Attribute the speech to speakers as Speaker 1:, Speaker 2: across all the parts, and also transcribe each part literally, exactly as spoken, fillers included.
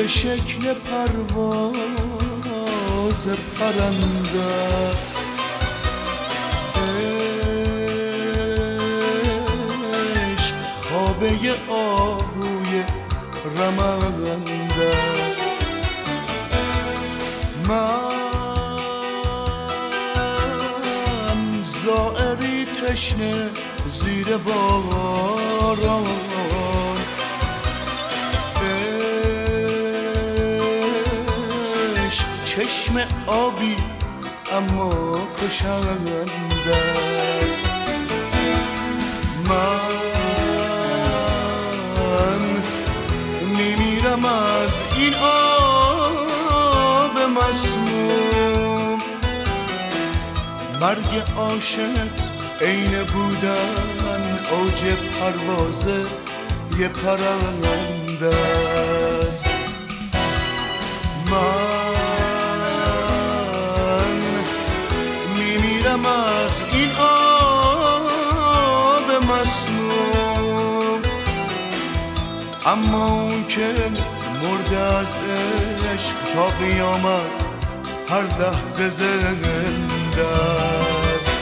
Speaker 1: به شکل پرواز پرنده است. عشق خوابه آهوی رمنده است. من زائری تشنه زیر باران، عشق چشم آبی اما کشنده است. من میمیرم از این آب مسموم، مرگ عاشق عین بودن اوج پرواز یه پرنده است. من میمیرم از این آب مسموم، اما اون که مرده از عشق تا قیامت هر لحظه زنده است.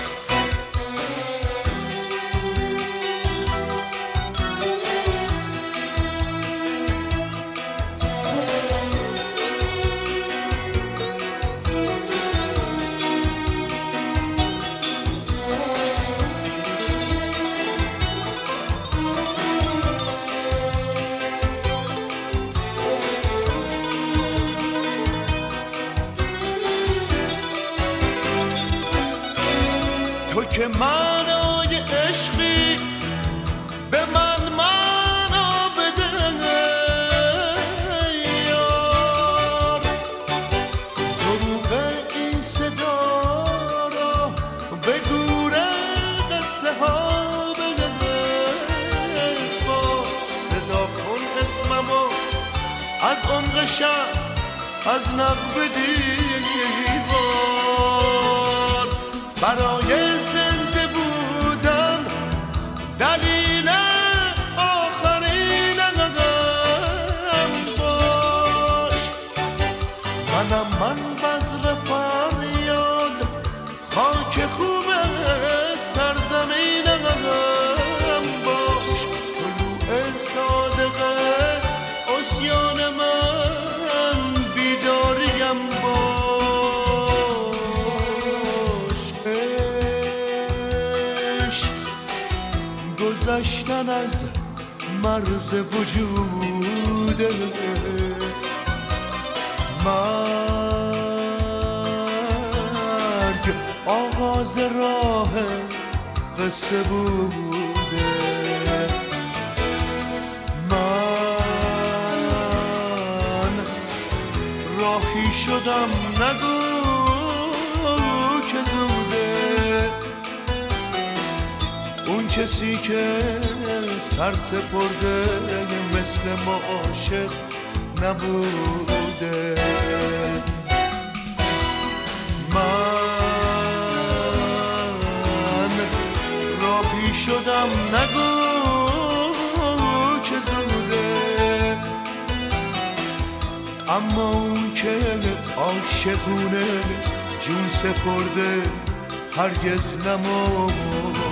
Speaker 1: تو که معنای عشقی به من معنا بده یار، دروغ این صدا را به گور قصه ها بسپار. صدا کن اسممو از عمق شب، از نقب دیوار، برای زنده بودن دلیل آخرین قدم باش. منم من بذر فریاد، خاک خوب سرزمین قدم باش. طلوع صادقه عصیان من، بیداریم باش. گذشتن از مرز وجود مرگ، آغاز راه قصه بوده. من راهی شدم نگو که زوده، اون کسی که سر سپرده مثل ما عاشق نبوده. من راهی شدم نگو که زوده، اما اون که عاشقونه جون سپرده هرگز نمرده.